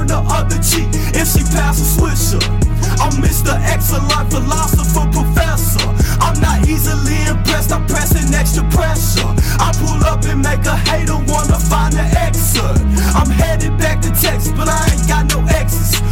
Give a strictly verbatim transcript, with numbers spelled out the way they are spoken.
turn the other cheek if she pass a swisher. I'm Mister Excellent Philosopher Professor. I'm not easily impressed, I'm pressing extra pressure. I pull up and make a hater wanna find the exit. I'm headed back to Texas, but I ain't got no exes.